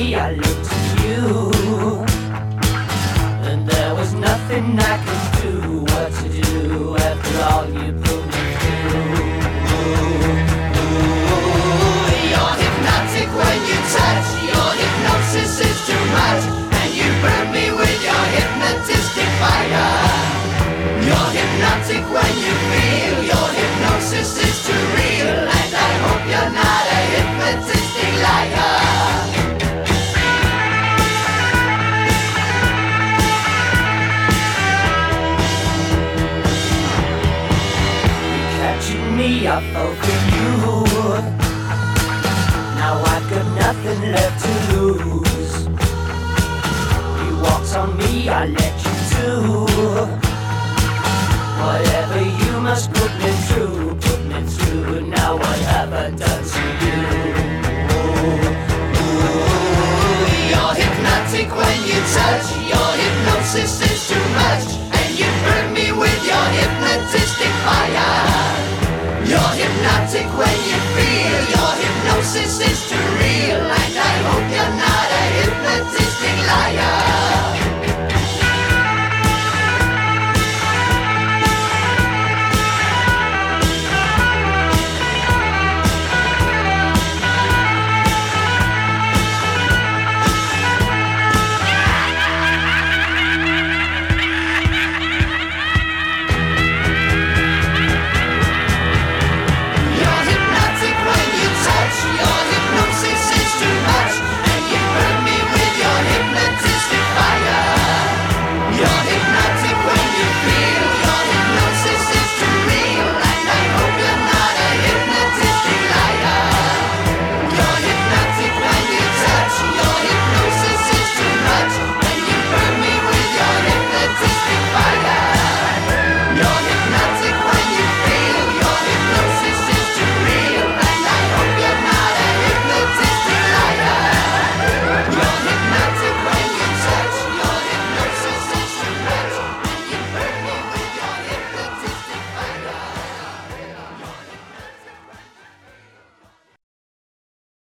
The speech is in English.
me, I looked to you, and there was nothing I could do. What to do after all you put me through? You're hypnotic when you touch. Your hypnosis is too much, and you burn me with your hypnotistic fire. You're hypnotic when you feel. Your hypnosis is too real, and I hope you're not a hypnotistic liar. Me, I fell for you. Now I've got nothing left to lose. You walked on me, I let you do. Whatever you must put me through. Now what have I done to you? You're hypnotic when you touch. Your hypnosis is